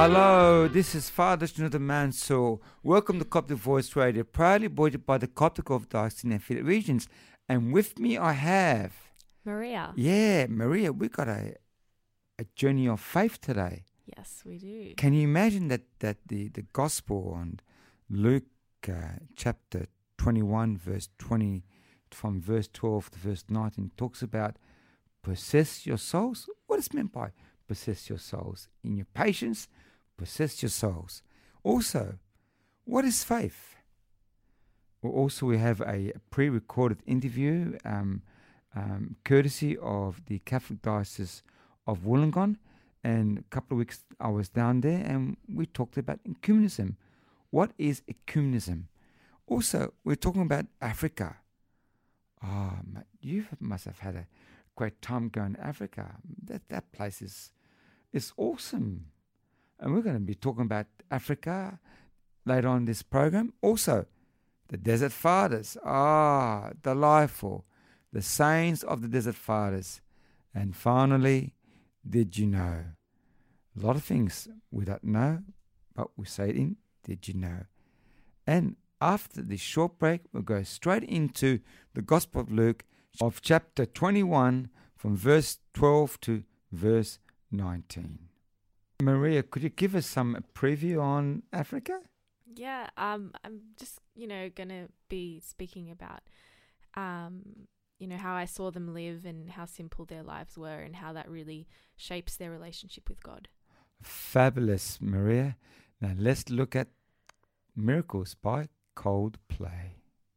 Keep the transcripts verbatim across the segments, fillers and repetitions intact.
Hello, this is Father Shnudder Mansour. Welcome to Coptic Voice Radio, proudly brought by the Coptic Orthodox in affiliate regions. And with me I have... Maria. Yeah, Maria, we got a a journey of faith today. Yes, we do. Can you imagine that, that the, the Gospel on Luke uh, chapter twenty-one, verse twenty, from verse twelve to verse nineteen, talks about possess your souls? What is meant by possess your souls? In your patience, possess your souls. Also, what is faith? Well, also, we have a pre-recorded interview, um, um, courtesy of the Catholic Diocese of Wollongong. And a couple of weeks I was down there and we talked about ecumenism. What is ecumenism? Also, we're talking about Africa. Oh, mate, you must have had a great time going to Africa. That that place is is awesome. And we're going to be talking about Africa later on in this program. Also, the Desert Fathers. Ah, delightful. The saints of the Desert Fathers. And finally, did you know? A lot of things we don't know, but we say it in did you know? And after this short break, we'll go straight into the Gospel of Luke of chapter twenty-one from verse twelve to verse nineteen. Maria, could you give us some preview on Africa? Yeah, um, I'm just, you know, going to be speaking about, um, you know, how I saw them live and how simple their lives were and how that really shapes their relationship with God. Fabulous, Maria. Now let's look at Miracles by Coldplay.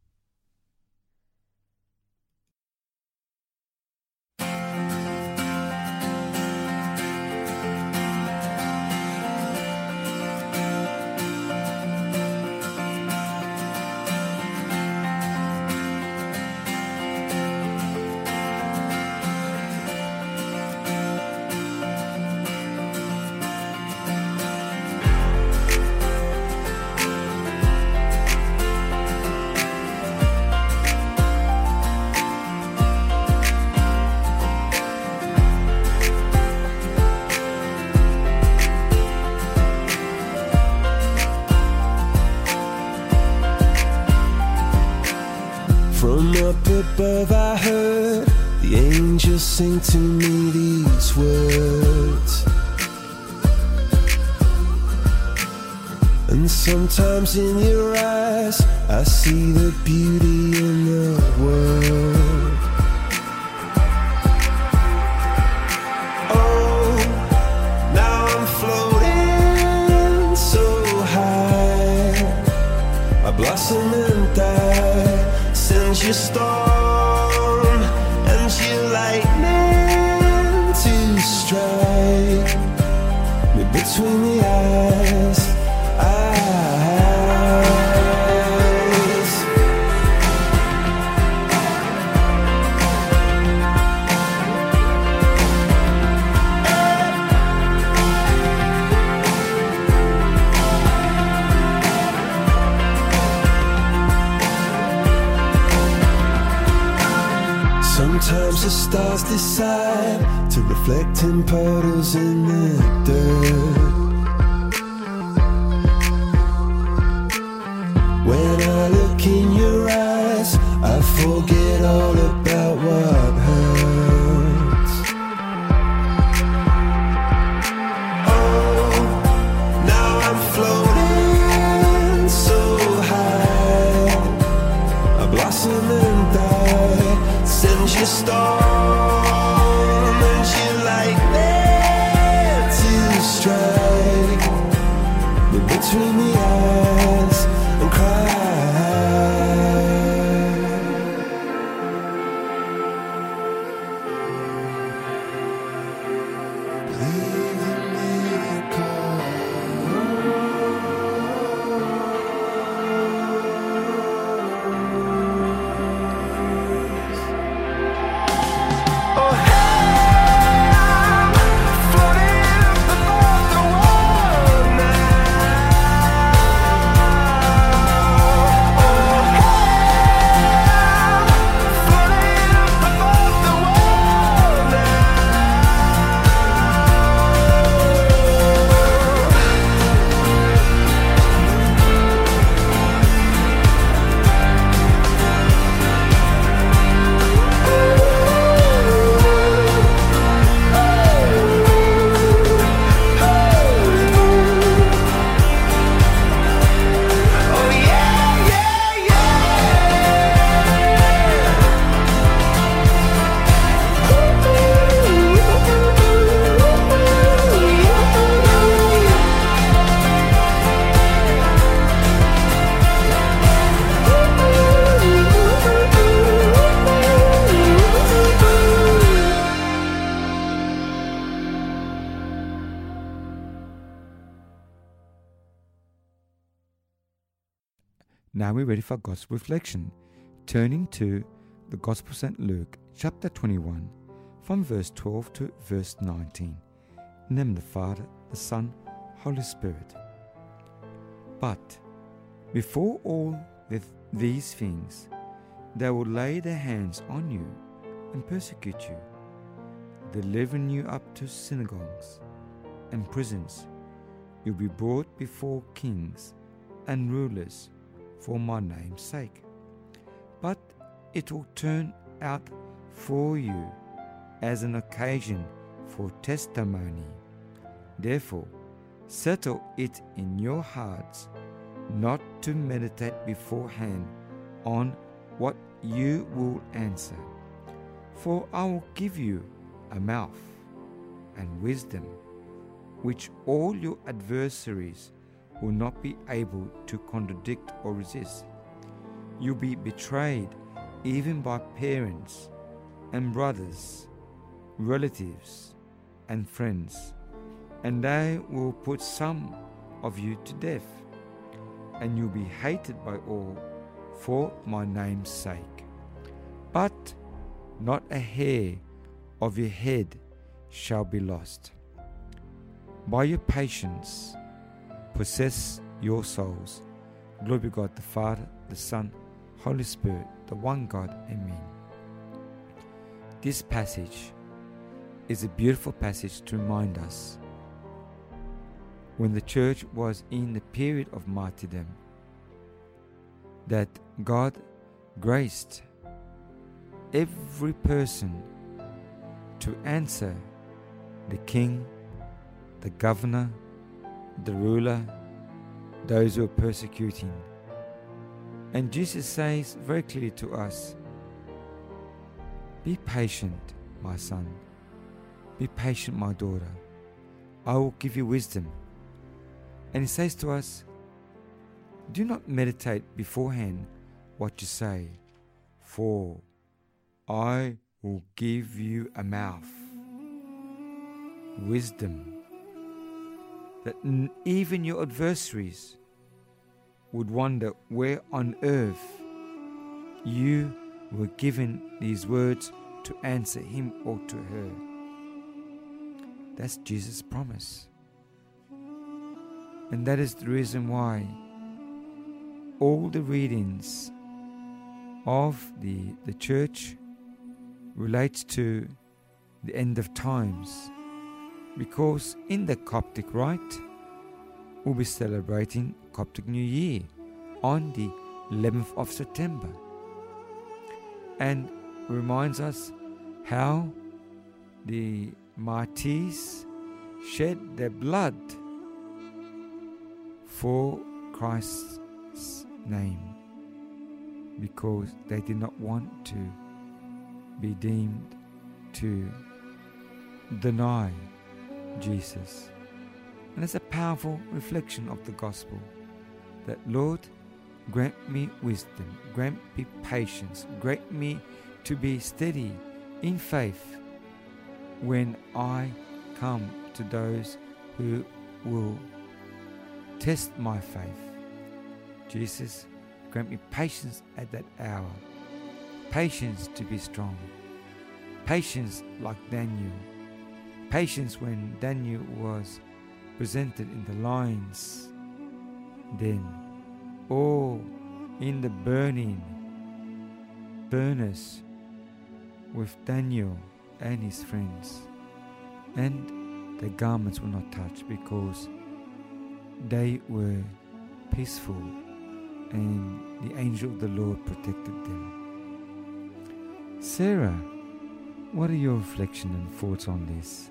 Up above I heard the angels sing to me these words. And sometimes in your eyes I see the beauty in the world. Oh, now I'm floating so high, I blossom and die. Send your storm and your lightning to strike me between the eyes, eyes. Sometimes the stars decide to reflect in puddles in the dirt. When I look in your eyes, I forget all about what hurts. Oh, now I'm floating so high, I blossom and die. Send your storm and your lightning to strike me between the eyes and cry. Believe in Now we're ready for Gospel reflection, turning to the Gospel of Saint Luke, chapter twenty-one, from verse twelve to verse nineteen. In the name of the Father, the Son, Holy Spirit. But before all th- these things, they will lay their hands on you and persecute you, delivering you up to synagogues and prisons. You'll be brought before kings and rulers for my name's sake. But it will turn out for you as an occasion for testimony. Therefore, settle it in your hearts not to meditate beforehand on what you will answer. For I will give you a mouth and wisdom, which all your adversaries will not be able to contradict or resist. You'll be betrayed even by parents and brothers, relatives and friends, and they will put some of you to death, and you'll be hated by all for my name's sake. But not a hair of your head shall be lost. By your patience possess your souls. Glory be to God the Father, the Son, Holy Spirit, the one God. Amen. This passage is a beautiful passage to remind us when the church was in the period of martyrdom that God graced every person to answer the king, the governor, the ruler, those who are persecuting. And Jesus says very clearly to us, be patient, my son. Be patient, my daughter. I will give you wisdom. And he says to us, do not meditate beforehand what you say, for I will give you a mouth, wisdom, that n- even your adversaries would wonder where on earth you were given these words to answer him or to her. That's Jesus' promise. And that is the reason why all the readings of the, the church relates to the end of times. Because in the Coptic rite, we'll be celebrating Coptic New Year on the eleventh of September. And reminds us how the martyrs shed their blood for Christ's name, because they did not want to be deemed to deny Jesus. And it's a powerful reflection of the gospel that, Lord, grant me wisdom, grant me patience, grant me to be steady in faith when I come to those who will test my faith. Jesus, grant me patience at that hour, patience to be strong, patience like Daniel, patience when Daniel was presented in the lions den, or in the burning furnace with Daniel and his friends, and their garments were not touched because they were peaceful and the angel of the Lord protected them. Sarah, what are your reflections and thoughts on this?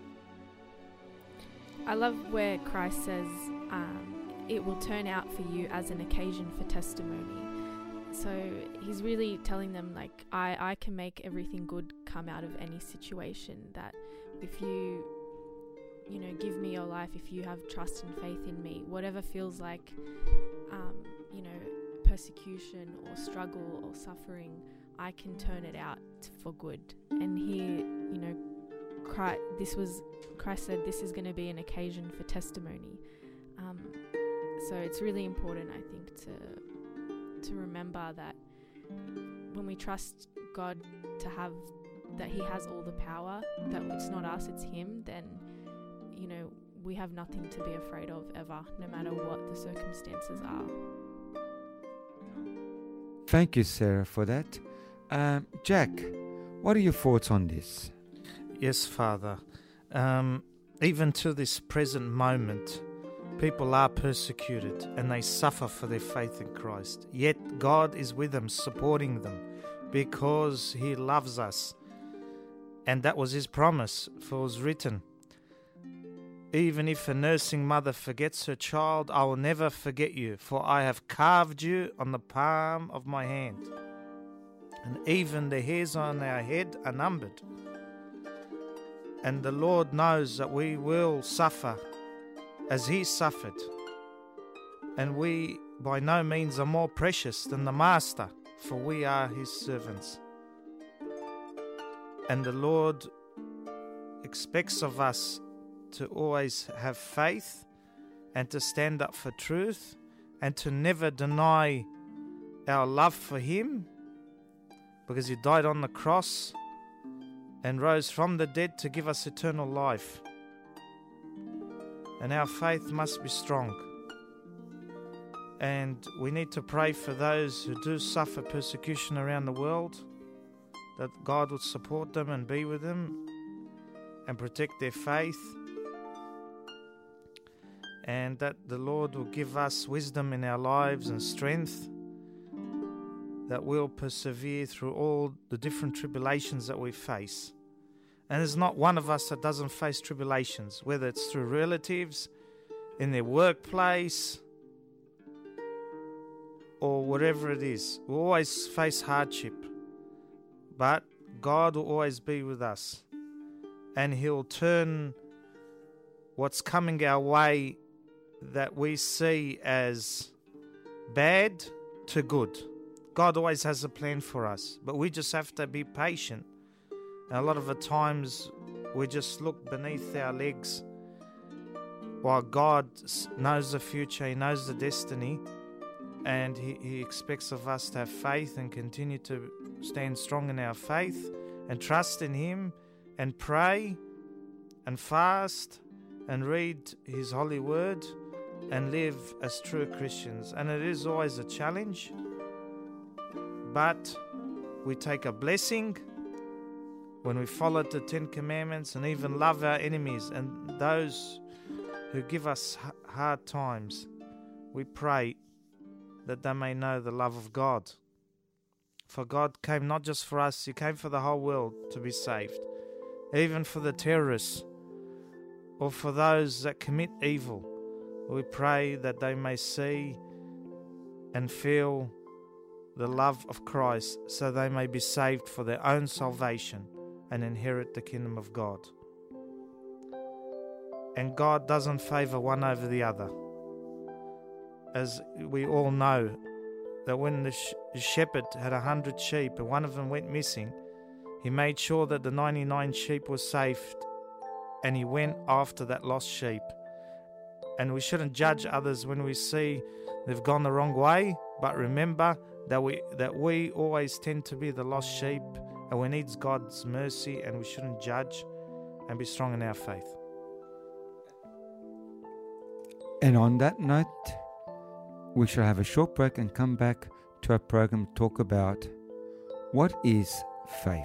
I love where Christ says um, it will turn out for you as an occasion for testimony. So he's really telling them, like, I, I can make everything good come out of any situation. That if you, you know, give me your life, if you have trust and faith in me, whatever feels like, um, you know, persecution or struggle or suffering, I can turn it out for good. And here, you know, Christ, this was Christ said this is going to be an occasion for testimony. Um, so it's really important, I think, to to remember that when we trust God to have, that he has all the power, that it's not us, it's him, then, you know, we have nothing to be afraid of ever, no matter what the circumstances are. Thank you, Sarah, for that. Um, Jack, what are your thoughts on this? Yes, Father. Um, even to this present moment, people are persecuted and they suffer for their faith in Christ. Yet God is with them, supporting them, because he loves us. And that was his promise, for it was written, even if a nursing mother forgets her child, I will never forget you, for I have carved you on the palm of my hand. And even the hairs on our head are numbered. And the Lord knows that we will suffer as he suffered. And we by no means are more precious than the Master, for we are his servants. And the Lord expects of us to always have faith and to stand up for truth and to never deny our love for him, because he died on the cross and rose from the dead to give us eternal life. And our faith must be strong. And we need to pray for those who do suffer persecution around the world, that God would support them and be with them and protect their faith, and that the Lord will give us wisdom in our lives and strength, that we'll persevere through all the different tribulations that we face. And there's not one of us that doesn't face tribulations, whether it's through relatives, in their workplace, or whatever it is. We always face hardship, but God will always be with us, and he'll turn what's coming our way that we see as bad to good. God always has a plan for us, but we just have to be patient. And a lot of the times we just look beneath our legs, while God knows the future, he knows the destiny, and he, he expects of us to have faith and continue to stand strong in our faith and trust in him and pray and fast and read his holy word and live as true Christians. And it is always a challenge, but we take a blessing when we follow the Ten Commandments and even love our enemies and those who give us hard times. We pray that they may know the love of God. For God came not just for us, he came for the whole world to be saved, even for the terrorists or for those that commit evil. We pray that they may see and feel the love of Christ, so they may be saved for their own salvation and inherit the kingdom of God. And God doesn't favor one over the other. As we all know, that when the, sh- the shepherd had a hundred sheep and one of them went missing, he made sure that the ninety-nine sheep were saved, and he went after that lost sheep. And we shouldn't judge others when we see they've gone the wrong way, but remember that we that we always tend to be the lost sheep, and we need God's mercy, and we shouldn't judge, and be strong in our faith. And on that note, we shall have a short break and come back to our program to talk about what is faith.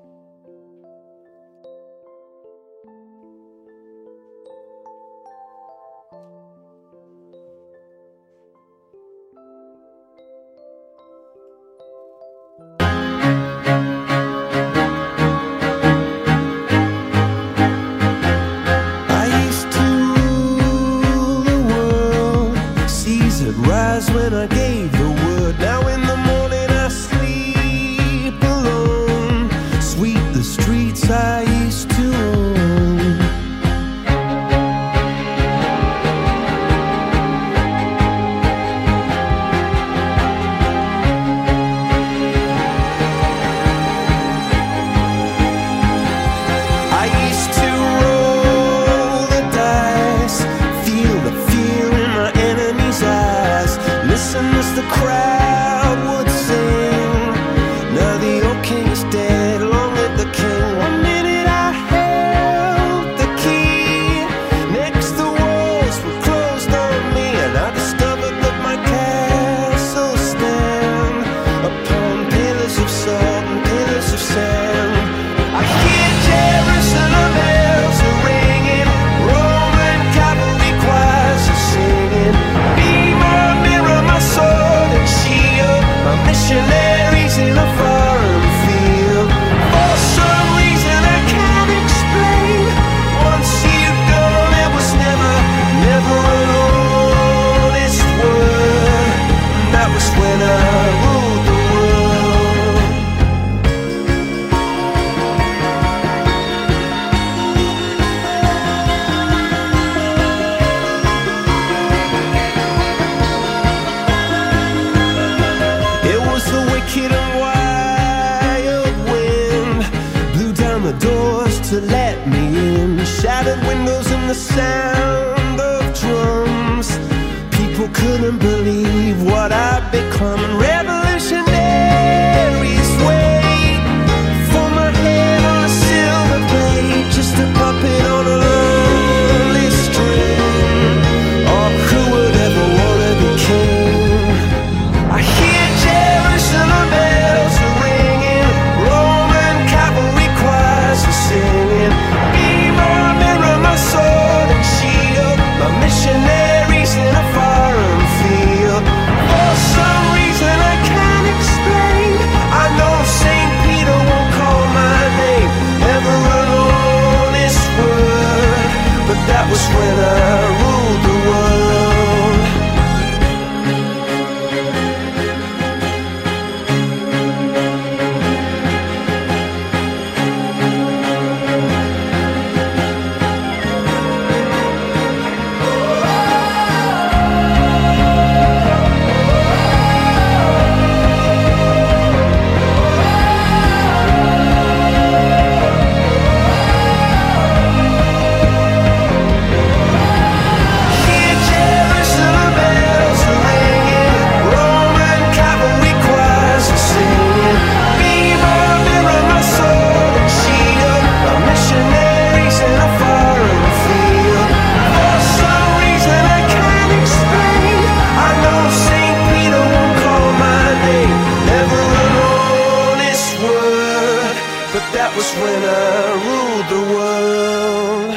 When I gave the word, now in the morning I sleep alone. to let me in. Shattered windows and the sound of drums. People couldn't believe what I'd become. And revolutionaries wait for my head on a silver plate, just a puppet on a lonely string. Oh, who would ever want to be king? I hear Jerusalem bells are ringing, Roman cavalry choirs are singing. Be my mirror, my sword and shield, my missionaries in a foreign field. For some reason I can't explain, I know Saint Peter won't call my name. Never an honest word, but that was when I ruled the world. Hear Jerusalem bells are ringing, Roman cavalry choirs are singing. Be my mirror, my sword and shield, my missionaries in a foreign field. For some reason I can't explain, I know Saint Peter won't call my name. Never an honest word, but that was when I ruled the world.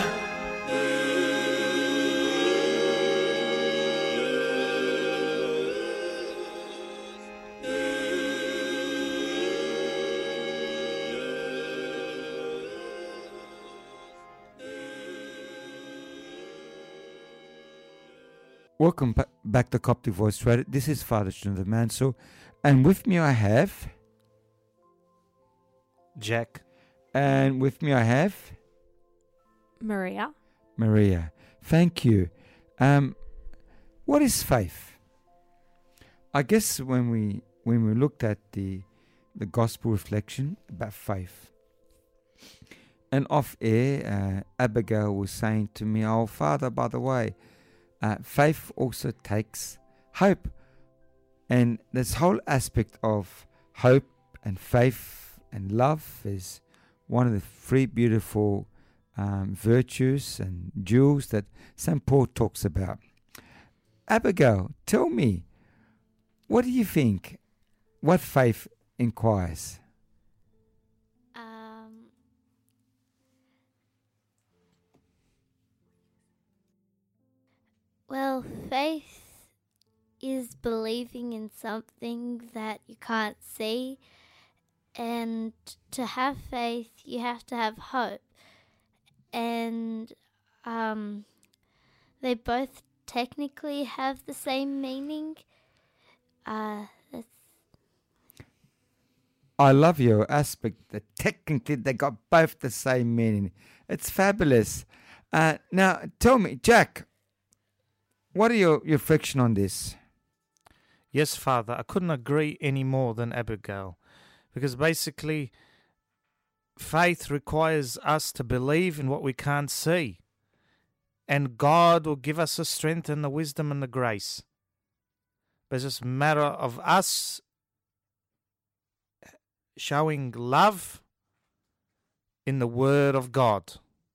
Welcome ba- back to Coptic Voice Radio. This is Father Jonathan Mansell, and with me I have, Jack. and with me I have Maria. Maria. Thank you. Um, what is faith? I guess when we when we looked at the the gospel reflection about faith, and off air, uh, Abigail was saying to me, "Oh, Father, by the way, uh, faith also takes hope," and this whole aspect of hope and faith and love is one of the three beautiful um, virtues and jewels that Saint Paul talks about. Abigail, tell me, what do you think? What faith inquires? Um, well, faith is believing in something that you can't see, and to have faith, you have to have hope, and um, they both technically have the same meaning. Uh, that's I love your aspect that technically they got both the same meaning. It's fabulous. Uh, now, tell me, Jack, what are your, your reflection on this? Yes, Father, I couldn't agree any more than Abigail, because basically faith requires us to believe in what we can't see, and God will give us the strength and the wisdom and the grace. But it's just a matter of us showing love in the Word of God.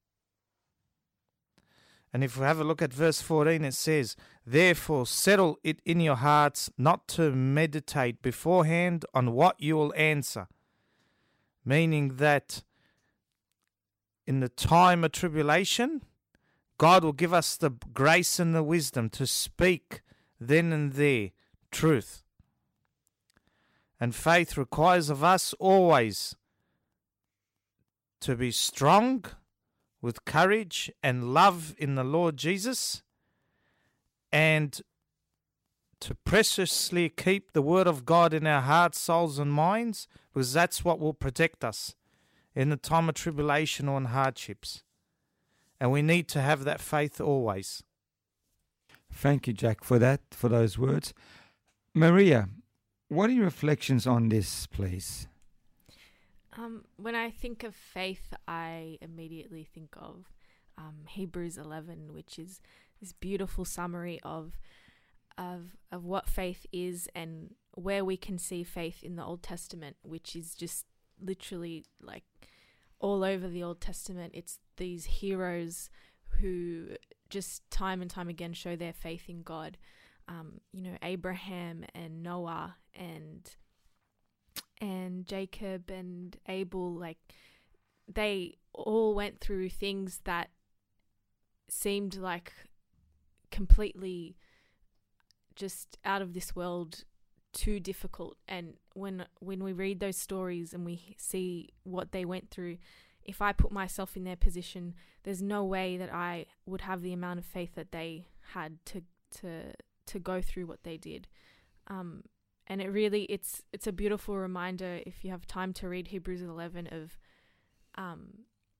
And if we have a look at verse fourteen, it says, "Therefore settle it in your hearts not to meditate beforehand on what you will answer." Meaning that in the time of tribulation, God will give us the grace and the wisdom to speak then and there truth. And faith requires of us always to be strong with courage and love in the Lord Jesus, and to preciously keep the Word of God in our hearts, souls and minds, because that's what will protect us in the time of tribulation or in hardships. And we need to have that faith always. Thank you, Jack, for that, for those words. Maria, what are your reflections on this, please? Um, when I think of faith, I immediately think of um, Hebrews eleven, which is this beautiful summary of of of what faith is and where we can see faith in the Old Testament, which is just literally like all over the Old Testament. It's these heroes who just time and time again show their faith in God. Um, you know, Abraham and Noah and and Jacob and Abel, like they all went through things that seemed like completely just out of this world, too difficult. And when when we read those stories and we see what they went through, if I put myself in their position, there's no way that I would have the amount of faith that they had to to to go through what they did. Um, and it really, it's it's a beautiful reminder, if you have time to read Hebrews eleven, of um,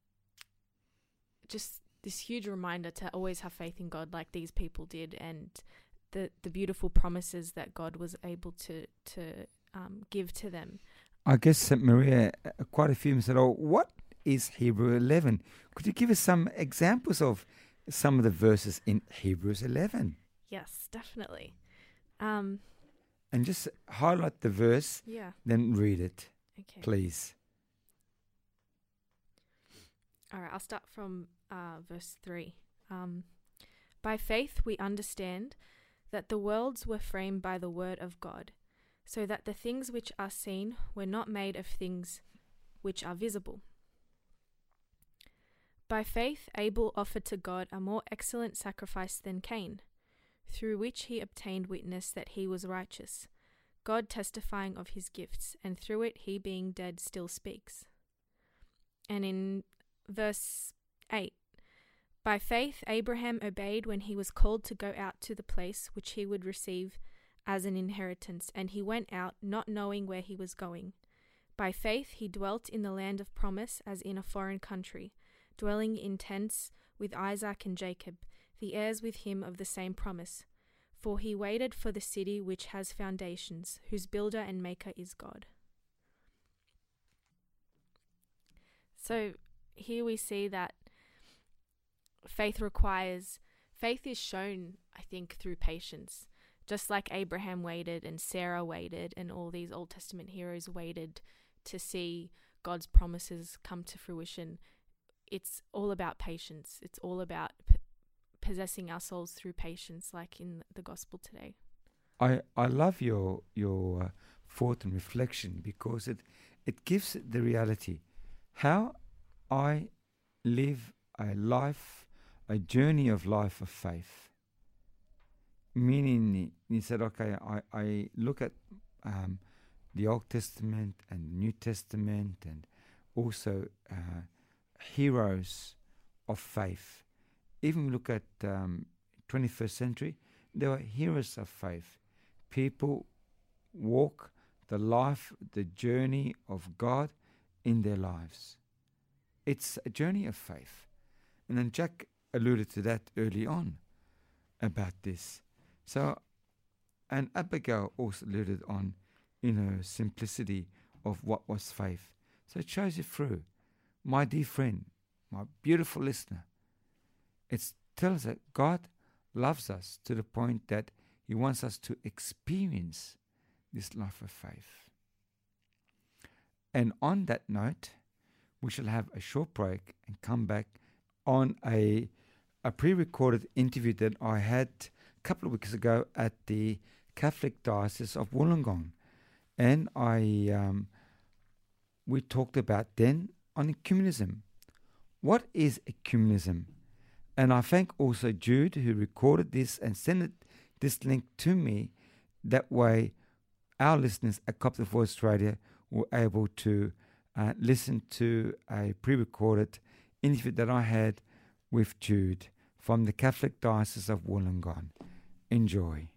just this huge reminder to always have faith in God like these people did, and the, the beautiful promises that God was able to, to um, give to them. I guess, uh, Maria, uh, quite a few of them said, oh, what is Hebrews eleven? Could you give us some examples of some of the verses in Hebrews eleven? Yes, definitely. Um, and just highlight the verse, yeah. then read it, Okay. please. All right, I'll start from uh, verse three. Um, By faith we understand that the worlds were framed by the word of God, so that the things which are seen were not made of things which are visible. By faith Abel offered to God a more excellent sacrifice than Cain, through which he obtained witness that he was righteous, God testifying of his gifts, and through it he, being dead, still speaks. And in verse eight, by faith Abraham obeyed when he was called to go out to the place which he would receive as an inheritance, and he went out not knowing where he was going. By faith he dwelt in the land of promise as in a foreign country, dwelling in tents with Isaac and Jacob, the heirs with him of the same promise. For he waited for the city which has foundations, whose builder and maker is God. So here we see that faith requires, faith is shown, I think, through patience. Just like Abraham waited and Sarah waited and all these Old Testament heroes waited to see God's promises come to fruition. It's all about patience. It's all about p- possessing our souls through patience, like in the gospel today. I, I love your your uh, thought and reflection, because it, it gives the reality. How I live a life, a journey of life of faith. Meaning, he said, okay, I, I look at um, the Old Testament and New Testament, and also uh, heroes of faith. Even look at um, twenty-first century, there were heroes of faith. People walk the life, the journey of God in their lives. It's a journey of faith. And then Jack alluded to that early on about this. So, and Abigail also alluded on, you know, simplicity of what was faith. So it shows you through. My dear friend, my beautiful listener, it tells that God loves us to the point that he wants us to experience this life of faith. And on that note, we shall have a short break and come back on a a pre-recorded interview that I had a couple of weeks ago at the Catholic Diocese of Wollongong. And I um, we talked about then on ecumenism. What is ecumenism? And I thank also Jude, who recorded this and sent it, this link to me. That way our listeners at Coptic Voice Radio were able to uh, listen to a pre-recorded interview that I had with Jude from the Catholic Diocese of Wollongong. Enjoy.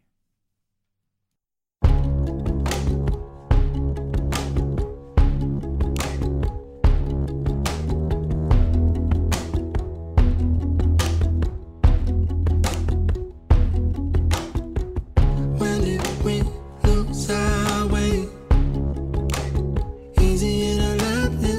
When it went lose our way, easier to love than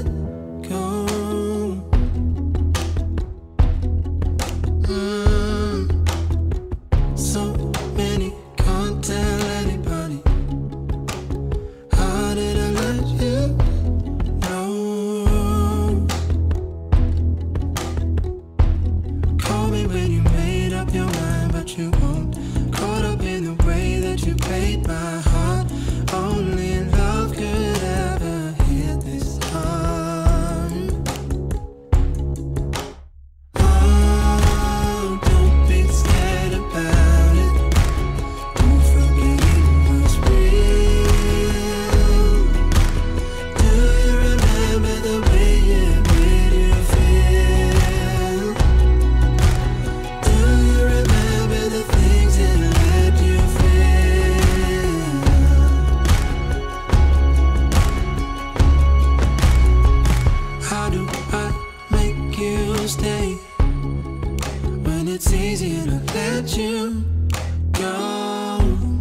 it's easier to let you go.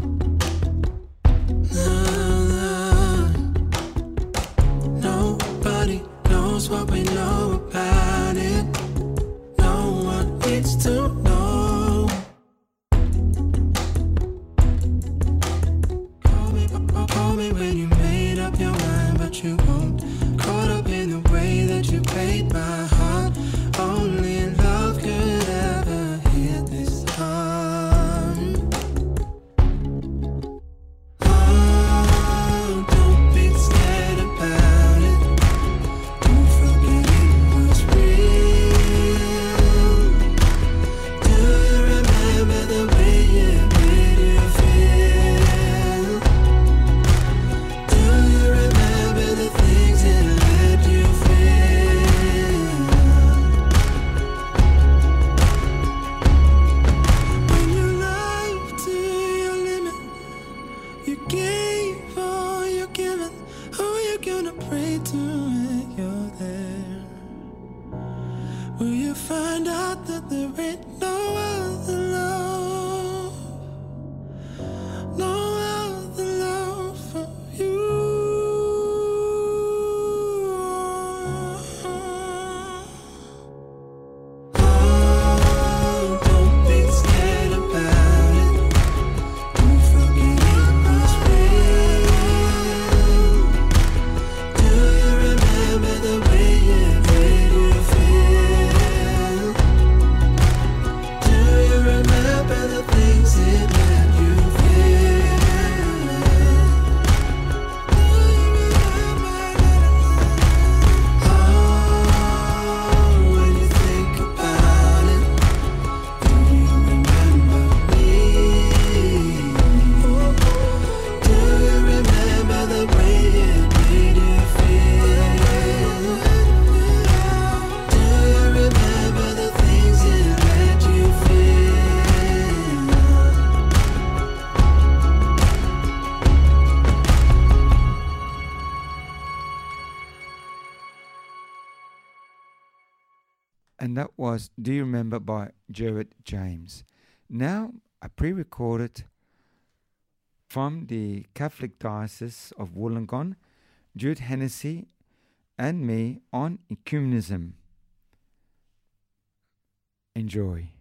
No, no. Nobody knows what we know about it. No one needs to know. Call me, call me when you made up your mind, but you won't. Caught up in the way that you played my heart. Only love could ever hit this hard. Oh, don't be scared about it. Don't forget it was real. Do you remember the way it made you feel? Do you remember the things it let you feel? When you live to your limit, you gave all you're given. Who you gonna pray to when you're there? Will you find out that there ain't no other love, no other love for you? Oh, don't be scared about it. Don't forget it was real. Do you remember the way it made you feel? Do you remember the things it made you feel? Do you remember? Oh, when you think about it, do you remember me? Do you remember the way it made you feel? Do you remember the things it let you feel? And that was Do You Remember by Jared James. Now, I pre-recorded from the Catholic Diocese of Wollongong, Jude Hennessy and me on ecumenism. Enjoy.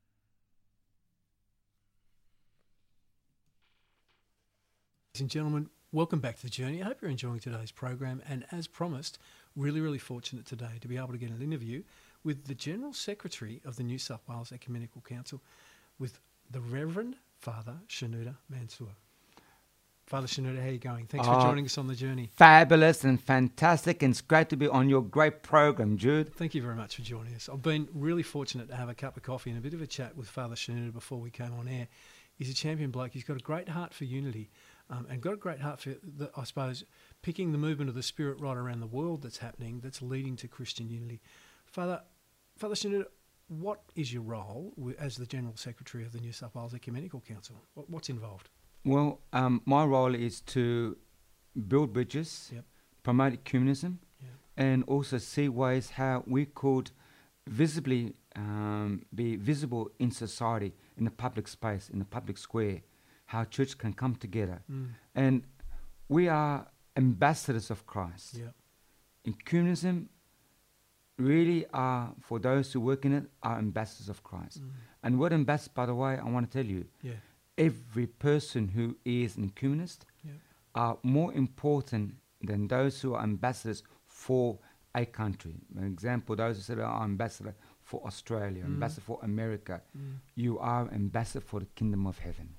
Ladies and gentlemen, welcome back to The Journey. I hope you're enjoying today's program, and as promised, really, really fortunate today to be able to get an interview with the General Secretary of the New South Wales Ecumenical Council, with the Reverend Father Shenouda Mansour. Father Shenouda, how are you going? Thanks for Ah. joining us on The Journey. Fabulous and fantastic, and it's great to be on your great program, Jude. Thank you very much for joining us. I've been really fortunate to have a cup of coffee and a bit of a chat with Father Shenouda before we came on air. He's a champion bloke. He's got a great heart for unity, um, and got a great heart for, the, I suppose, picking the movement of the Spirit right around the world that's happening, that's leading to Christian unity. Father, Father Shenouda, what is your role wi- as the General Secretary of the New South Wales Ecumenical Council? What, what's involved? Well, um, my role is to build bridges, Yep. promote ecumenism, Yeah. and also see ways how we could visibly um, be visible in society, in the public space, in the public square, how church can come together. Mm. And we are ambassadors of Christ. Yeah. Ecumenism really are, for those who work in it, are ambassadors of Christ. Mm. And what ambassador, by the way, I want to tell you, Yeah. every person who is an ecumenist Yeah. are more important than those who are ambassadors for a country. For example, those who say, I'm ambassador for Australia, Mm. ambassador for America. Mm. You are ambassador for the kingdom of heaven.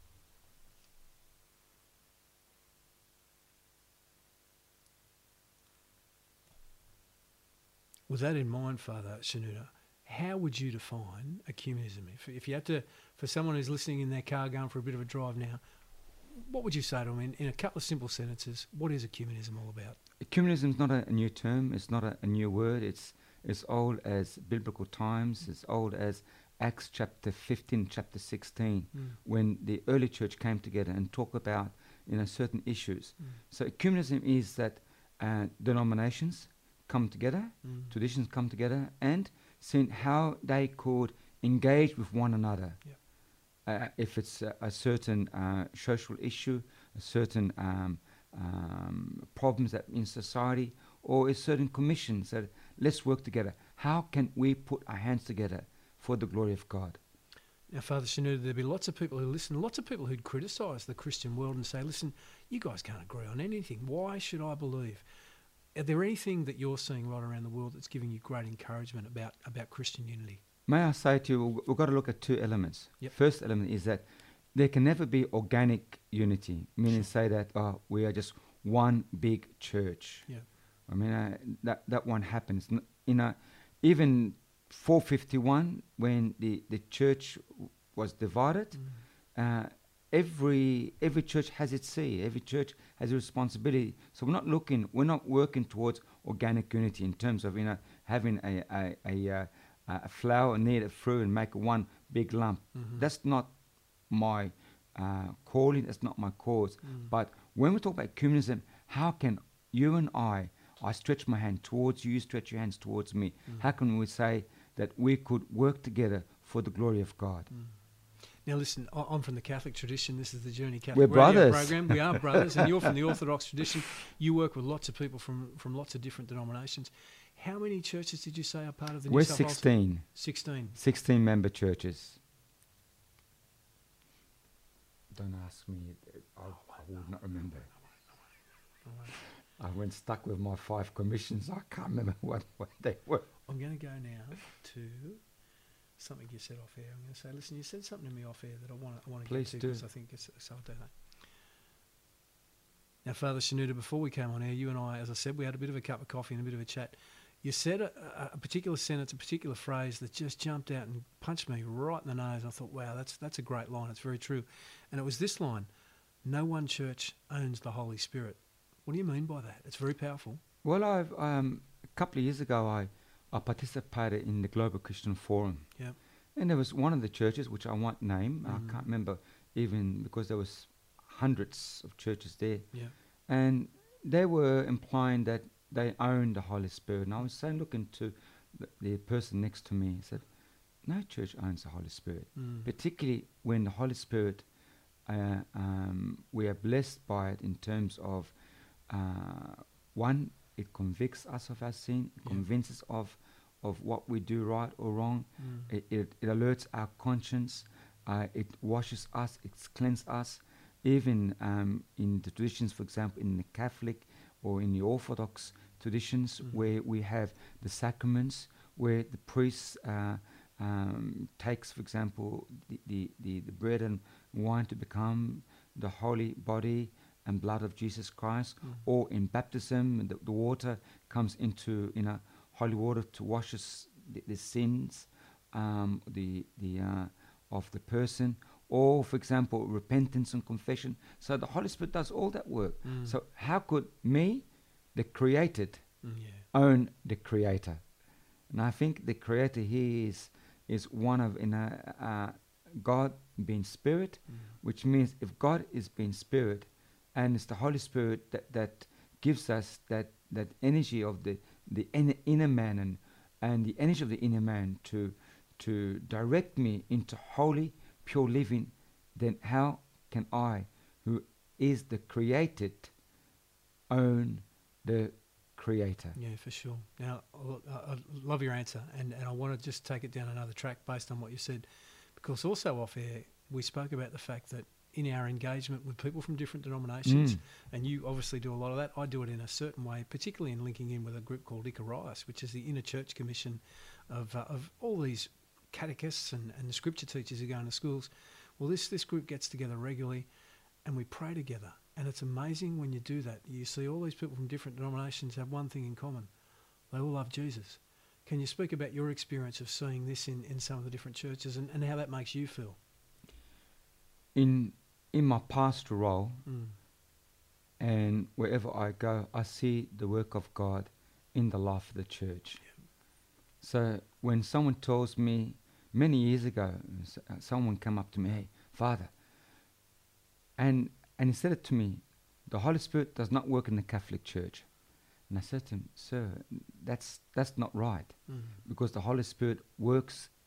With that in mind, Father Shenouda, how would you define ecumenism? If, if you had to, for someone who's listening in their car going for a bit of a drive now, what would you say to them in, in a couple of simple sentences? What is ecumenism all about? Ecumenism is not a, a new term. It's not a, a new word. It's as old as biblical times. It's old as Acts chapter fifteen, chapter sixteen, Mm. when the early church came together and talked about, you know, certain issues. Mm. So ecumenism is that uh, denominations come together, Mm. traditions come together, and seeing how they could engage with one another. Yep. Uh, if it's a, a certain uh, social issue, a certain um, um, problems that in society, or a certain commissions that let's work together. How can we put our hands together for the glory of God? Now, Father Shenouda, there'd be lots of people who listen, lots of people who'd criticise the Christian world and say, listen, you guys can't agree on anything. Why should I believe? Are there anything that you're seeing right around the world that's giving you great encouragement about, about Christian unity? May I say to you, w- we've got to look at two elements. Yep. First element is that there can never be organic unity, meaning say that oh, we are just one big church. Yeah. I mean, uh, that, that one happens. N- You know, even four fifty-one, when the, the church w- was divided, Mm. uh, every every church has its say. Every church has a responsibility. So we're not looking, we're not working towards organic unity in terms of, you know, having a a, a, uh, a flour, knead it through and make one big lump. Mhm. That's not my uh, calling. That's not my cause. Mm. But when we talk about communism, how can you and I, I stretch my hand towards you, you stretch your hands towards me. Mm. How can we say that we could work together for the glory of God? Mm. Now listen, I- I'm from the Catholic tradition. This is the Journey Catholic We're Radio brothers. program. We are brothers, and you're from the Orthodox tradition. You work with lots of people from, from lots of different denominations. How many churches did you say are part of the New We're South Wales? sixteen, sixteen. sixteen member churches. Don't ask me, I, I would not remember. I went stuck with my five commissions. I can't remember what, what they were. I'm going to go now to something you said off air. I'm going to say, listen, you said something to me off air that I want to I want to Please get to do. because I think it's so I'll do that. Now, Father Shenouda, before we came on air, you and I, as I said, we had a bit of a cup of coffee and a bit of a chat. You said a, a, a particular sentence, a particular phrase that just jumped out and punched me right in the nose. I thought, wow, that's that's a great line. It's very true. And it was this line: no one church owns the Holy Spirit. What do you mean by that? It's very powerful. Well, I've um, a couple of years ago, I, I participated in the Global Christian Forum. Yep. And there was one of the churches, which I won't name, Mm. I can't remember even because there was hundreds of churches there. Yeah. And they were implying that they own the Holy Spirit. And I was saying, looking to the, the person next to me, I said, no church owns the Holy Spirit. Mm. Particularly when the Holy Spirit, uh, um, we are blessed by it in terms of, uh, one, it convicts us of our sin, it Yeah. convinces of of what we do right or wrong. Mm. It, it, it alerts our conscience. Uh, it washes us. It cleanses us. Even um, in the traditions, for example, in the Catholic or in the Orthodox traditions, Mhm. where we have the sacraments, where the priest uh, um, takes, for example, the, the, the, the bread and wine to become the holy body and blood of Jesus Christ, Mm. or in baptism, the, the water comes into, you know, holy water to wash us the, the sins um, the the uh, of the person, or for example repentance and confession. So the Holy Spirit does all that work. Mm. So how could me, the created, Mm, yeah. own the Creator? And I think the Creator here is is one of, you know, uh, God being Spirit, Mm. which means if God is being Spirit, and it's the Holy Spirit that that gives us that that energy of the the inner, inner man, and and the energy of the inner man to to direct me into holy, pure living, then how can I, who is the created, own the Creator? Yeah, for sure. Now, I lo- I I love your answer, and, and I want to just take it down another track based on what you said, because also off air, we spoke about the fact that in our engagement with people from different denominations, Mm. and you obviously do a lot of that, I do it in a certain way, particularly in linking in with a group called Icarus, which is the Inner Church Commission of uh, of all these catechists and, and the scripture teachers who go into schools. Well, this, this group gets together regularly, and we pray together. And it's amazing when you do that. You see all these people from different denominations have one thing in common. They all love Jesus. Can you speak about your experience of seeing this in, in some of the different churches, and, and how that makes you feel? In in my pastoral role, Mm. and wherever I go, I see the work of God in the life of the church. So when someone tells me, many years ago, s- uh, someone came up to me, hey, Father, and and he said it to me, the Holy Spirit does not work in the Catholic Church. And I said to him, sir, that's that's not right, Mm. because the Holy Spirit works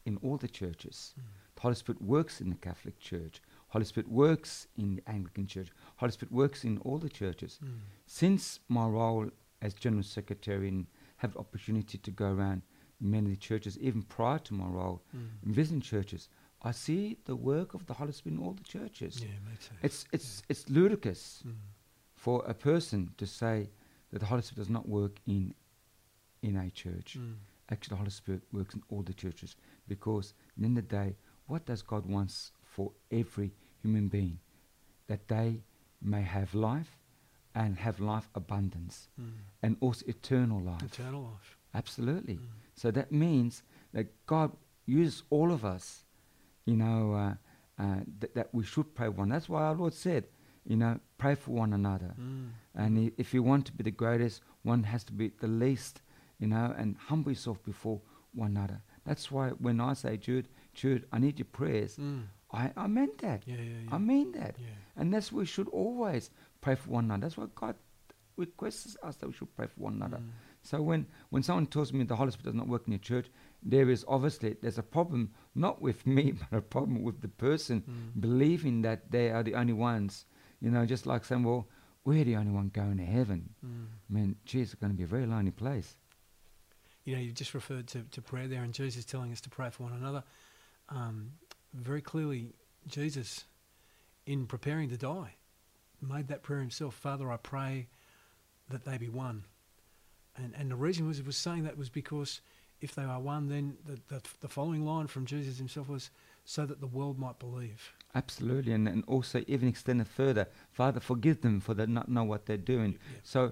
in all the churches. Mm. The Holy Spirit works in the Catholic Church. Holy Spirit works in the Anglican Church. Holy Spirit works in all the churches. Mm. Since my role as General Secretary and have the opportunity to go around many of the churches, even prior to my role, Mm. in visiting churches, I see the work of the Holy Spirit in all the churches. Yeah, me too. It's it's it's ludicrous Mm. for a person to say that the Holy Spirit does not work in in a church. Mm. Actually, the Holy Spirit works in all the churches, because at the end of the day, what does God want for every human being? That they may have life and have life abundance, Mm. and also eternal life. Eternal life. Absolutely. Mm. So that means that God uses all of us, you know, uh, uh, th- that we should pray one. That's why our Lord said, you know, pray for one another. Mm. And i- if you want to be the greatest, one has to be the least, you know, and humble yourself before one another. That's why when I say, Jude, Jude, I need your prayers, Mm. I, I meant that. Yeah, yeah, yeah. I mean that. yeah. And that's why we should always pray for one another. That's why God requests us that we should pray for one another. Mm. So when, when someone tells me the Holy Spirit does not work in your church, there is obviously, there's a problem, not with me, but a problem with the person Mm. believing that they are the only ones. You know, just like saying, well, we're the only one going to heaven. Mm. I mean, geez, it's going to be a very lonely place. You know, you've just referred to, to prayer there, and Jesus telling us to pray for one another. Um, very clearly, Jesus, in preparing to die, made that prayer himself. Father, I pray that they be one. And and the reason was, it was saying that was because if they are one, then the, the, the following line from Jesus himself was, so that the world might believe. Absolutely. And, and also even extended further, Father, forgive them for they not know what they're doing. Yeah. So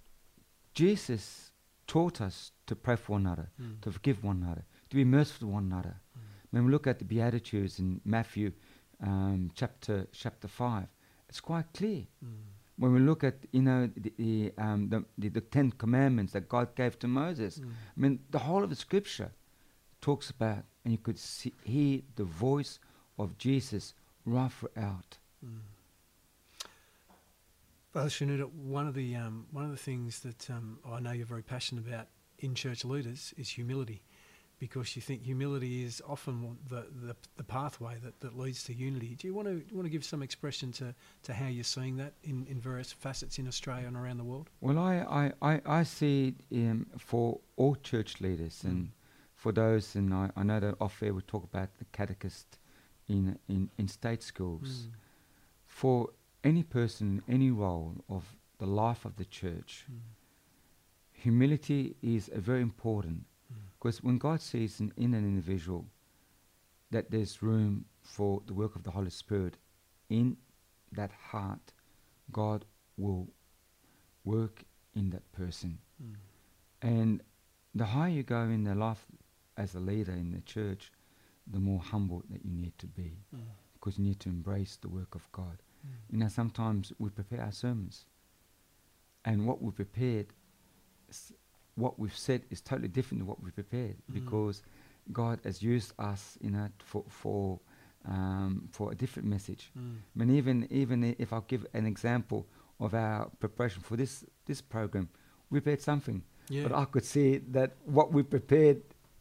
Jesus taught us to pray for one another, Mm. to forgive one another, to be merciful to one another. Mm. When we look at the Beatitudes in Matthew um, chapter chapter five, it's quite clear. Mm. When we look at, you know, the the, um, the, the the Ten Commandments that God gave to Moses, Mm. I mean, the whole of the Scripture talks about, and you could see, hear the voice of Jesus right throughout. Mm. Well, Shanita, one of the um, one of the things that um, I know you're very passionate about in church leaders is humility, because you think humility is often one- the the, the pathway that, that leads to unity. Do you want to do you want to give some expression to, to how you're seeing that in, in various facets in Australia and around the world? Well, I, I, I, I see it um, for all church leaders, Mm. and for those, and I, I know that off air we talk about the catechist in, in, in state schools. Mm. For any person in any role of the life of the church, Mm. humility is a very important, Mm. because when God sees in, in an individual that there's room for the work of the Holy Spirit in that heart, God will work in that person. Mm. And the higher you go in the life as a leader in the church, the more humble that you need to be, Mm. because you need to embrace the work of God. Mm. You know, sometimes we prepare our sermons, and what we prepared, s- what we've said is totally different to what we prepared, Mm. because God has used us, you know, for for um, for a different message. Mm. I mean, even even i- if I give an example of our preparation for this this program, we prepared something, Yeah. but I could see that what we prepared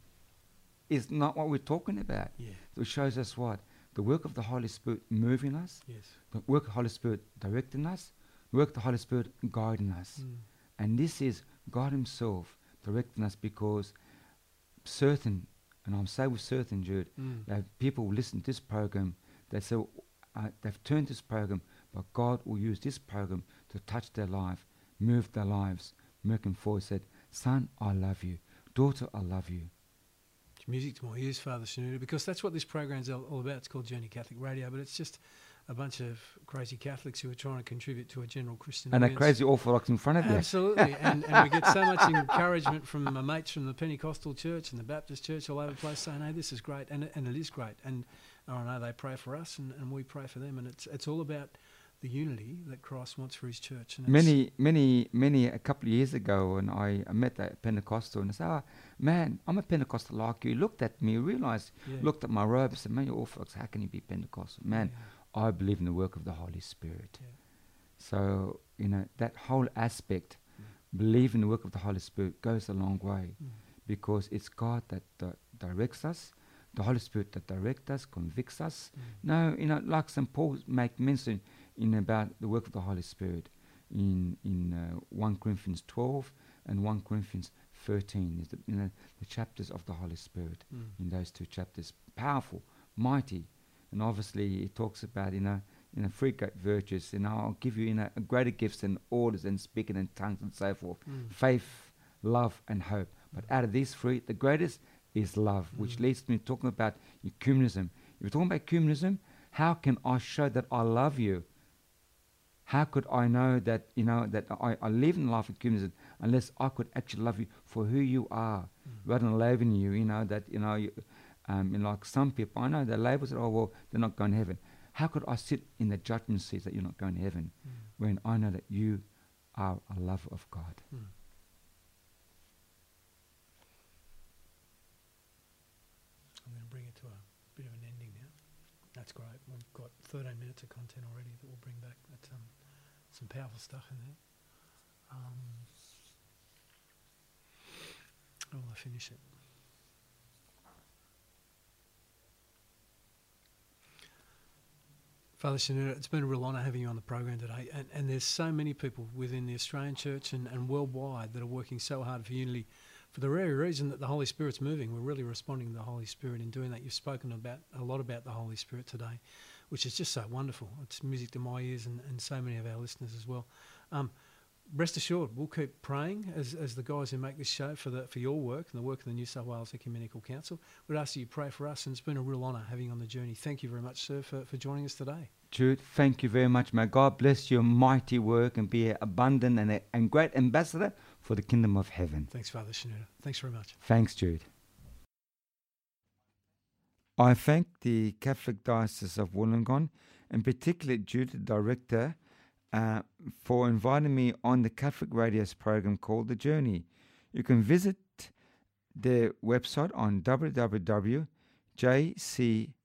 is not what we're talking about. yeah. So it shows us what? The work of the Holy Spirit moving us, Yes. the work of the Holy Spirit directing us, the work of the Holy Spirit guiding us. Mm. And this is God himself directing us, because certain, and I'm saying with certain, Jude, Mm. that people will listen to this program, they say, uh, they've turned this program, but God will use this program to touch their life, move their lives, moving forward, said, son, I love you. Daughter, I love you. It's music to my ears, Father Shanita, because that's what this program's all, all about. It's called Journey Catholic Radio, but it's just a bunch of crazy Catholics who are trying to contribute to a general Christian And a audience. crazy Orthodox in front of you. Absolutely, and, and we get so much encouragement from my mates from the Pentecostal church and the Baptist church all over the place saying, hey, this is great, and it, and it is great. And I know they pray for us, and, and we pray for them, and it's it's all about the unity that Christ wants for his church. And it's- Many, many, many, a couple of years ago, and I, I met a Pentecostal, and I said, oh, man, I'm a Pentecostal like you. He looked at me, realized, yeah. looked at my robe, and said, man, you're Orthodox, how can you be Pentecostal? Man, Yeah. I believe in the work of the Holy Spirit. Yeah. So, you know, that whole aspect, Mm. believe in the work of the Holy Spirit, goes a long way, Mm. because it's God that di- directs us, the Holy Spirit that directs us, convicts us. No, you know, like Saint Paul make mention in about the work of the Holy Spirit in in uh, First Corinthians twelve and First Corinthians thirteen. Is the, you know, the chapters of the Holy Spirit Mm. in those two chapters. Powerful, mighty, and obviously it talks about, you know, you know, three great virtues. You know, I'll give you, you know, greater gifts than orders and speaking in tongues and so forth. Mm. Faith, love, and hope. But out of these three, the greatest is love, which Mm. leads me talking about ecumenism. If you're talking about ecumenism, how can I show that I love you? How could I know that, you know, that I, I live in the life of ecumenism unless I could actually love you for who you are, Mm. rather than labeling you, you know, that, you know, you, um, and like some people, I know they label it, oh, well, they're not going to heaven. How could I sit in the judgment seat that you're not going to heaven Mm. when I know that you are a lover of God? Mm. I'm going to bring it to a bit of an ending now. That's great. We've got thirteen minutes of content already that we'll bring back. That's um, some powerful stuff in there. Um, how will I finish it? Father Shenouda, it's been a real honour having you on the program today, and, and there's so many people within the Australian Church and, and worldwide that are working so hard for unity for the very reason that the Holy Spirit's moving. We're really responding to the Holy Spirit in doing that. You've spoken about a lot about the Holy Spirit today, which is just so wonderful. It's music to my ears and, and so many of our listeners as well. Um, rest assured, we'll keep praying as, as the guys who make this show for the for your work and the work of the New South Wales Ecumenical Council. We'd ask that you pray for us, and it's been a real honour having you on the journey. Thank you very much, sir, for, for joining us today. Jude, thank you very much. May God bless your mighty work and be an abundant and a and great ambassador for the kingdom of heaven. Thanks, Father Shenouda. Thanks very much. Thanks, Jude. I thank the Catholic Diocese of Wollongong, and particularly Jude, the director, uh, for inviting me on the Catholic Radio's program called The Journey. You can visit their website on w w w dot j c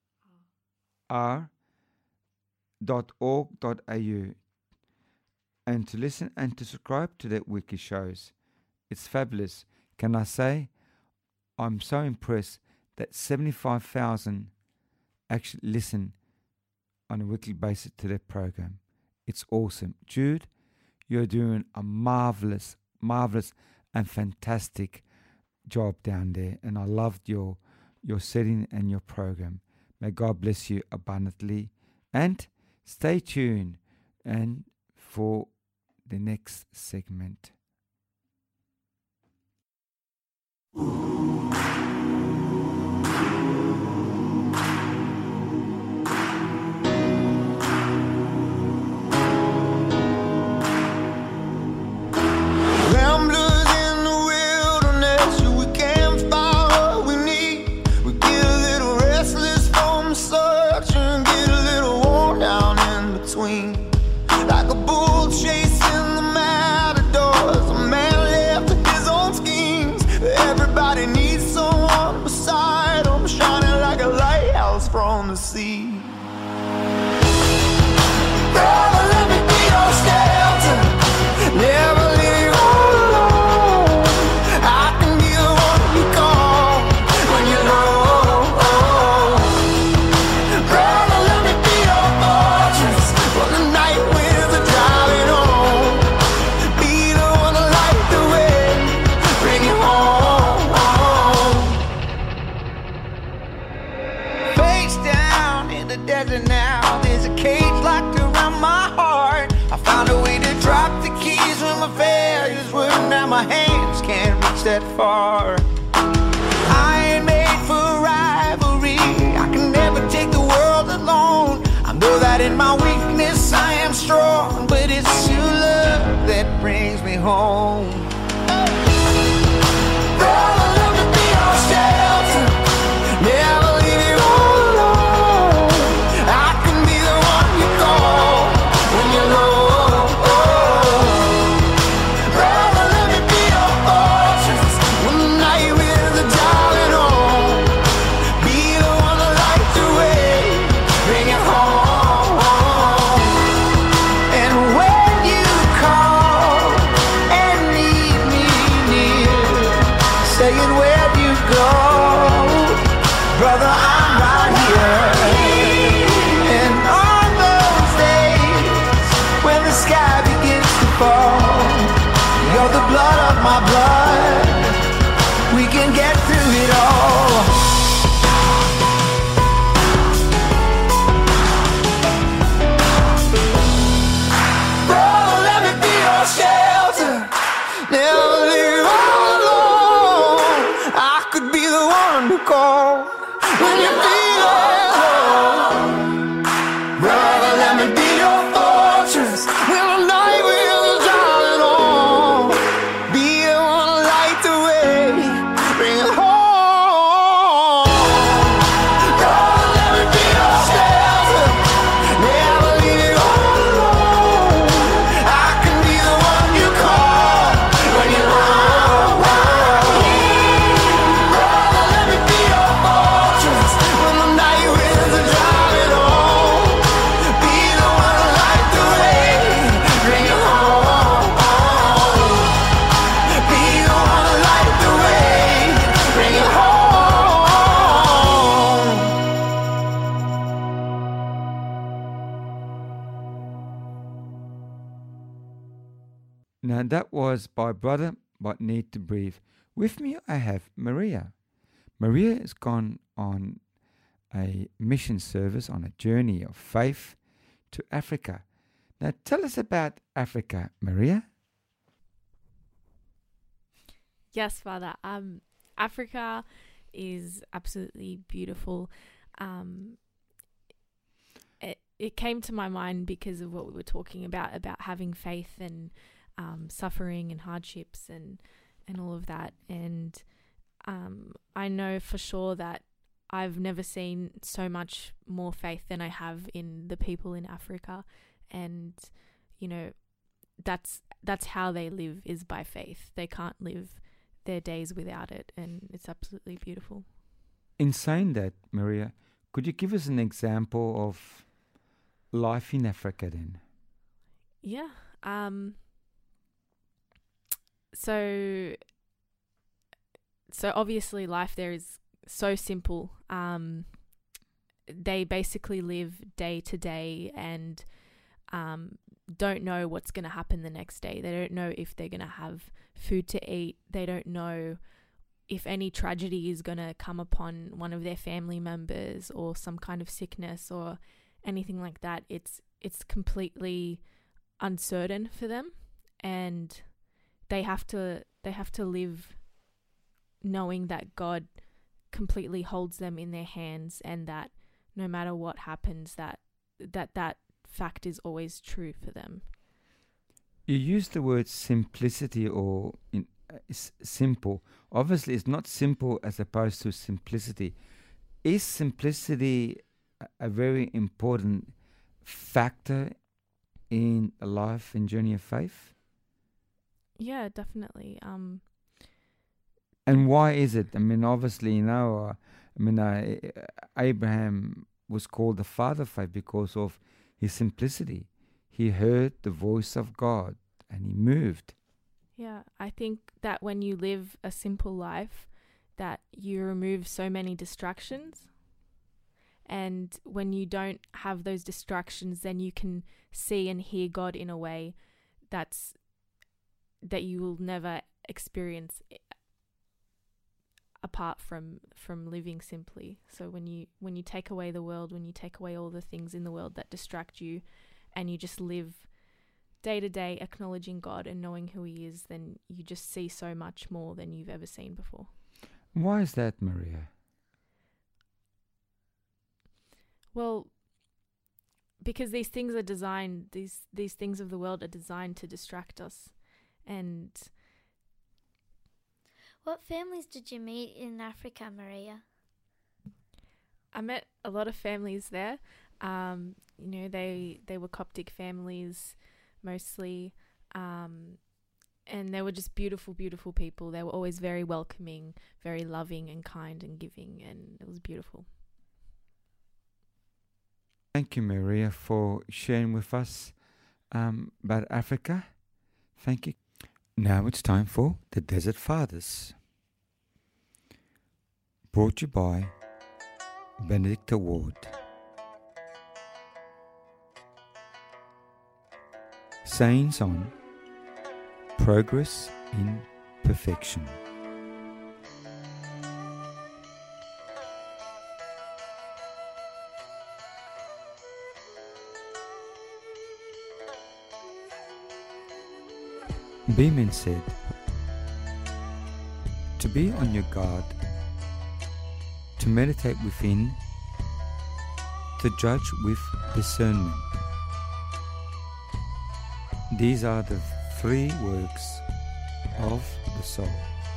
r dot org dot a u and to listen and to subscribe to their weekly shows. It's fabulous. Can I say, I'm so impressed that seventy-five thousand actually listen on a weekly basis to their program. It's awesome. Jude, you're doing a marvelous, marvelous and fantastic job down there, and I loved your your setting and your program. May God bless you abundantly, and stay tuned and for the next segment. Ramblers in the wilderness, we can't find what we need. We get a little restless from the search and get a little worn down in between. Like a bull chasing the matadors, a man left to his own schemes. Everybody needs someone beside him, shining like a lighthouse from the sea. Brother, let me be your shelter, never leave you all alone. I can be the one you call when you're low. Brother, let me be your fortress when the night winds are driving on. Be the one to light the way, bring you home. Face down in the desert now, there's a cage locked around my heart. I found a way to drop the keys when my failures were. Now my hands can't reach that far. I ain't made for rivalry, I can never take the world alone. I know that in my weakness I am strong, but it's your love that brings me home. Brother, let me be your shelter, never leave you all alone. I can be the one you call when you're low. Brother, let me be your fortress when the night And on those days when the sky begins to fall, you're the blood of my blood. We can get through it all. Brother, let me be your shelter. Never leave all alone. I could be the one to call when you feel alone. Brother, let me be your fortress when the night will darken on. Be the one to light the way, bring it home. Brother, let me be your shelter. Never leave you all alone. I can be the one you call when you're home. Brother, let me be your fortress when the night winds are driving on. Be the one to light the way, bring it home. Be the one to light the way, bring it home. Now that was by Brother But Need to Breathe. With me I have Maria. Maria has gone on a mission service, on a journey of faith to Africa. Now tell us about Africa, Maria. Yes, Father. Um, Africa is absolutely beautiful. Um, it it came to my mind because of what we were talking about about having faith and um, suffering and hardships and and all of that. And um, I know for sure that I've never seen so much more faith than I have in the people in Africa, and you know that's that's how they live, is by faith. They can't live their days without it, and it's absolutely beautiful. In saying that, Maria, could you give us an example of life in Africa then? Yeah. Um. So. So obviously, life there is so simple. Um. They basically live day to day and um don't know what's going to happen the next day. They don't know if they're going to have food to eat. They don't know if any tragedy is going to come upon one of their family members or some kind of sickness or anything like that. It's it's completely uncertain for them, and they have to they have to live knowing that God completely holds them in their hands, and that no matter what happens, that that that fact is always true for them. You use the word simplicity or in, uh, s- simple. Obviously, it's not simple as opposed to simplicity. Is simplicity a, a very important factor in a life and journey of faith? Yeah, definitely. Um, And why is it? I mean, obviously, you know, uh, I mean, uh, Abraham was called the father of faith because of his simplicity. He heard the voice of God and he moved. yeah, I think that when you live a simple life, that you remove so many distractions. And when you don't have those distractions, then you can see and hear God in a way that's that you will never experience apart from from living simply. So when you when you take away the world, when you take away all the things in the world that distract you, and you just live day to day acknowledging God and knowing who he is, then you just see so much more than you've ever seen before. Why is that, Maria? Well, because these things are designed, these these things of the world are designed to distract us. And What families did you meet in Africa, Maria? I met a lot of families there. Um, you know, they they were Coptic families mostly, um, and they were just beautiful, beautiful people. They were always very welcoming, very loving and kind and giving, and it was beautiful. Thank you, Maria, for sharing with us um, about Africa. Thank you. Now it's time for the Desert Fathers. Brought to you by Benedicta Ward. Sayings on Progress in Perfection. Beeman said, to be on your guard, to meditate within, to judge with discernment. These are the three works of the soul.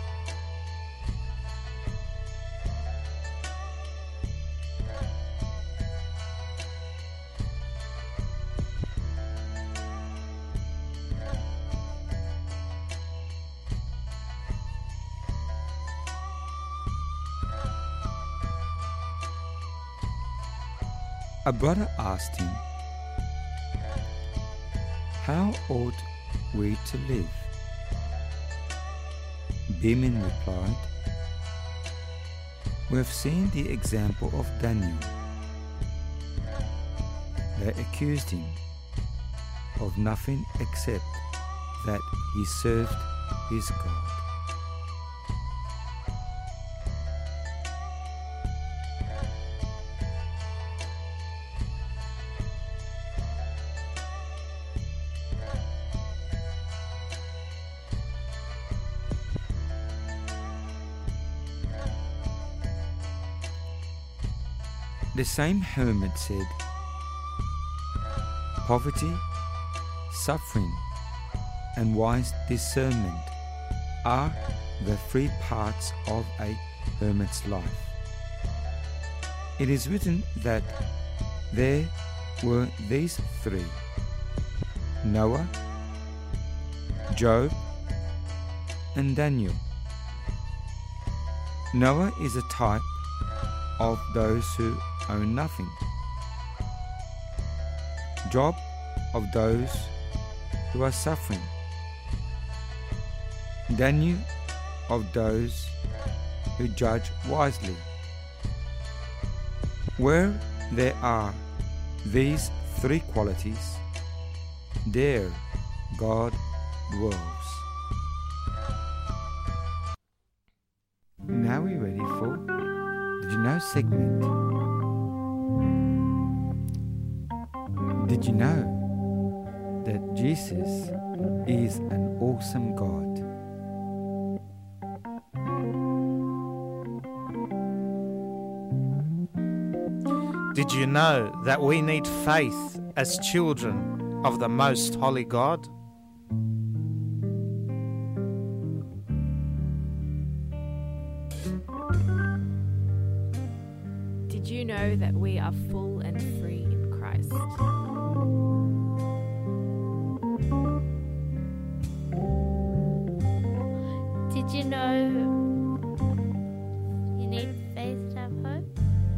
A brother asked him, how ought we to live? Beeman replied, we have seen the example of Daniel. They accused him of nothing except that he served his God. The same hermit said, poverty, suffering, and wise discernment are the three parts of a hermit's life. It is written that there were these three: Noah, Job, and Daniel. Noah is a type of those who own nothing. Job of those who are suffering. Daniel of those who judge wisely. Where there are these three qualities, there God dwells. Now we're ready for Did You Know segment. Did you know that Jesus is an awesome God? Did you know that we need faith as children of the Most Holy God? Did you know that we are full and free in Christ? Did you know you need faith to have hope?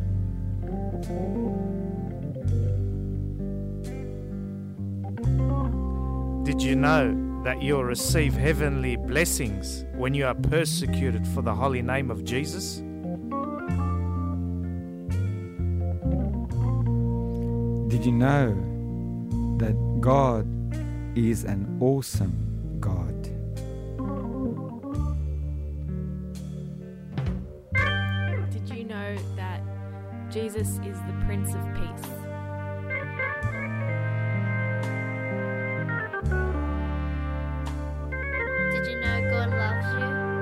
Did you know that you'll receive heavenly blessings when you are persecuted for the holy name of Jesus? Did you know that God is an awesome God? Did you know that Jesus is the Prince of Peace? Did you know God loves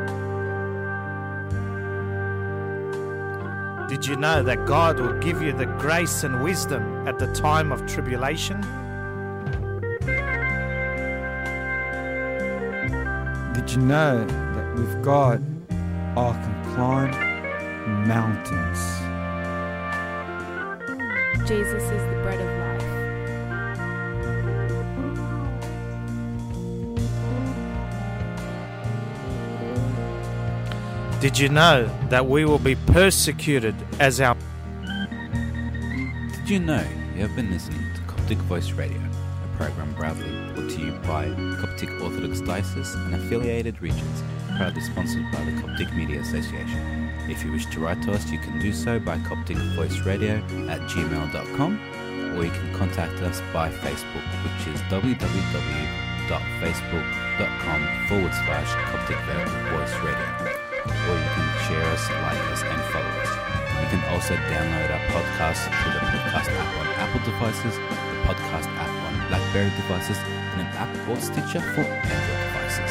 you? Did you know that God will give you the grace and wisdom at the time of tribulation? Did you know that with God I can climb mountains? Jesus is the bread of life. Did you know that we will be persecuted as our... Did you know you have been listening to Coptic Voice Radio, a program proudly brought to you by Coptic Orthodox Diocese and affiliated regions proudly sponsored by the Coptic Media Association. If you wish to write to us, you can do so by Coptic Voice Radio at gmail dot com, or you can contact us by Facebook, which is www.facebook.com forward slash Coptic Voice Radio. Or you can share us, like us, and follow us. You can also download our podcast through the podcast app on Apple devices, the podcast app on BlackBerry devices, and an app called Stitcher for Android devices.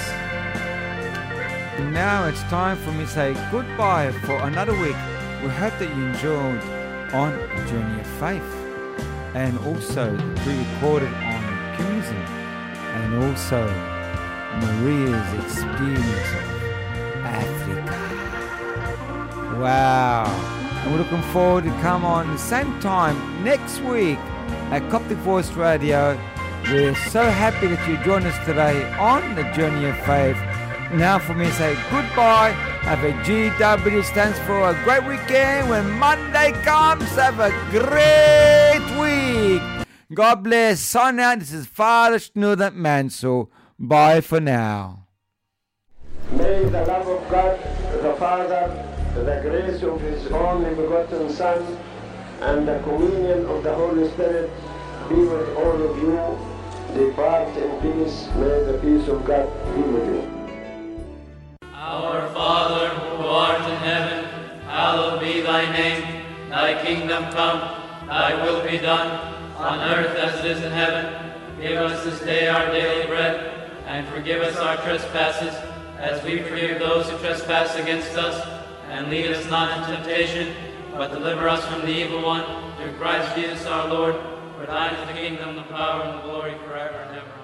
Now it's time for me to say goodbye for another week. We hope that you enjoyed on a Journey of Faith, and also pre-recorded on Pumism, and also Maria's experience of Africa. Wow. And we're looking forward to come on the same time next week at Coptic Voice Radio. We're so happy that you joined us today on the Journey of Faith. Now for me to say goodbye. Have a G W, stands for a great weekend. When Monday comes, have a great week. God bless. Sign out. This is Father Shneur Mansell. Bye for now. May the love of God, the Father, the grace of His only begotten Son, and the communion of the Holy Spirit be with all of you. Depart in peace. May the peace of God be with you. Our Father, who art in heaven, hallowed be thy name. Thy kingdom come, thy will be done, on earth as it is in heaven. Give us this day our daily bread, and forgive us our trespasses, as we forgive those who trespass against us. And lead us not into temptation, but deliver us from the evil one. Through Christ Jesus our Lord, for thine is the kingdom, the power, and the glory forever and ever.